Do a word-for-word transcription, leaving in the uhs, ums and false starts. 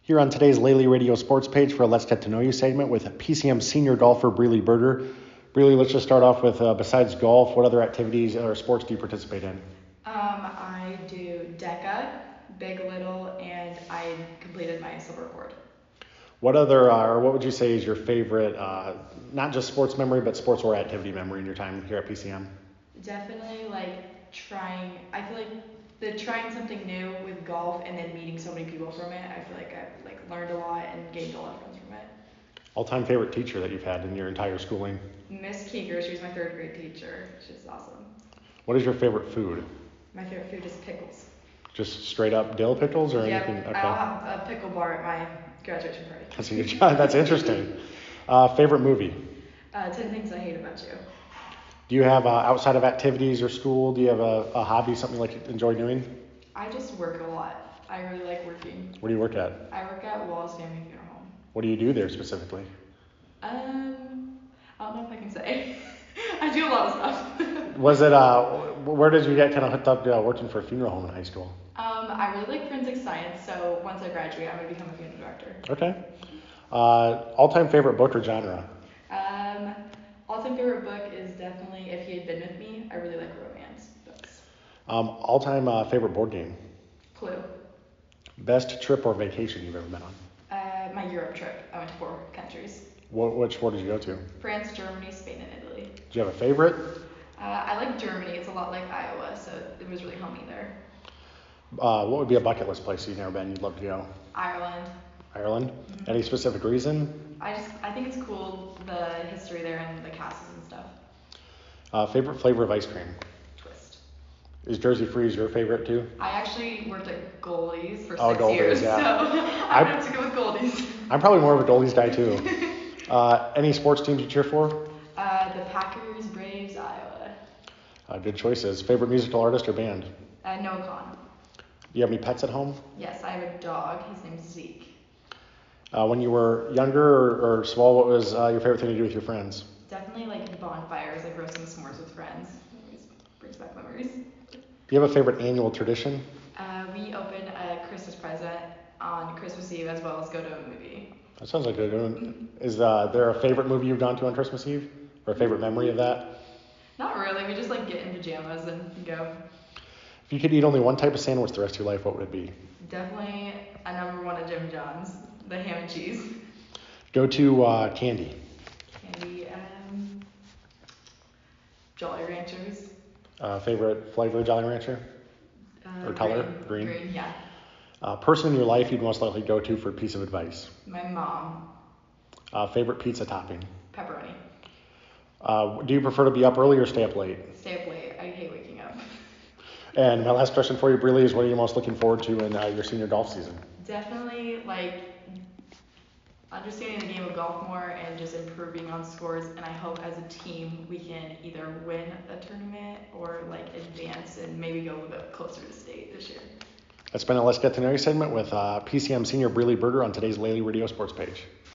Here on today's Lely Radio Sports page for a Let's Get to Know You segment with P C M senior golfer Breely Berger. Breely, let's just start off with, uh, besides golf, what other activities or sports do you participate in? Um, I do DECA, Big Little, and I completed my silver cord. What other, uh, or what would you say is your favorite, uh, not just sports memory, but sports or activity memory in your time here at P C M? Definitely like trying, I feel like the trying something new with golf and then meeting so many people from it, I feel like I've like learned a lot and gained a lot of friends from it. All-time favorite teacher that you've had in your entire schooling? Miss Keeger, she was my third grade teacher. She's awesome. What is your favorite food? My favorite food is pickles. Just straight up dill pickles or Yeah, anything? Okay. I'll have a pickle bar at my graduation party. That's, a good job. That's interesting. Uh, favorite movie? Uh, ten Things I Hate About You. Do you have, uh, outside of activities or school, do you have a, a hobby, something you like enjoy doing? I just work a lot. I really like working. Where do you work at? I work at Wallace Family Funeral Home. What do you do there specifically? Um, I don't know if I can say. I do a lot of stuff. Was it, uh, where did you get kind of hooked up uh, working for a funeral home in high school? Um, I really like forensic science, so once I graduate, I'm going to become a funeral director. Okay. Uh, all-time favorite book or genre? Um, all-time favorite book is definitely If He Had Been With Me. I really like romance books. Um, all-time uh, favorite board game? Clue. Best trip or vacation you've ever been on? Uh, my Europe trip. I went to four countries. What, which four did you go to? France, Germany, Spain, and Italy. Do you have a favorite? Uh, I like Germany. It's a lot like Iowa, so it was really homey there. Uh, what would be a bucket list place you've never been you'd love to go? Ireland. Ireland? Mm-hmm. Any specific reason? I just I think it's cool, the history there and the castles and stuff. Uh, favorite flavor of ice cream? Twist. Is Jersey Freeze your favorite too? I actually worked at Goldie's for Oh, six Goldie's, years, yeah. so I would have to go with Goldie's. I'm probably more of a Goldie's guy too. Uh, any sports teams you cheer for? Uh, the Packers, Braves, Iowa. Uh, good choices. Favorite musical artist or band? Uh, Noah Khan. Do you have any pets at home? Yes, I have a dog. His name's Zeke. Uh, when you were younger or, or small, what was uh, your favorite thing to do with your friends? Definitely like bonfires, like roasting s'mores with friends. It always brings back memories. Do you have a favorite annual tradition? Uh, we open a Christmas present on Christmas Eve as well as go to a movie. That sounds like a good one. Is uh, there a favorite movie you've gone to on Christmas Eve? Or a favorite memory of that? Not really. We just like get in pajamas and go. If you could eat only one type of sandwich the rest of your life, what would it be? Definitely a number one at Jim John's, the ham and cheese. Go to uh, candy. Candy, um, Jolly Ranchers. Uh, favorite flavor of Jolly Rancher? Uh, Or color? Green. Green? Green, yeah. Uh, person in your life you'd most likely go to for a piece of advice? My mom. Uh, favorite pizza topping? Pepperoni. Uh, do you prefer to be up early or stay up late? Stay up late. I hate waking up. And my last question for you, Breely, is what are you most looking forward to in uh, your senior golf season? Definitely like understanding the game of golf more and just improving on scores, and I hope as a team we can either win a tournament or like advance and maybe go a little bit closer to state this year. That's been a Let's Get to Know You segment with uh, P C M senior Breely Berger on today's Lely Radio Sports page.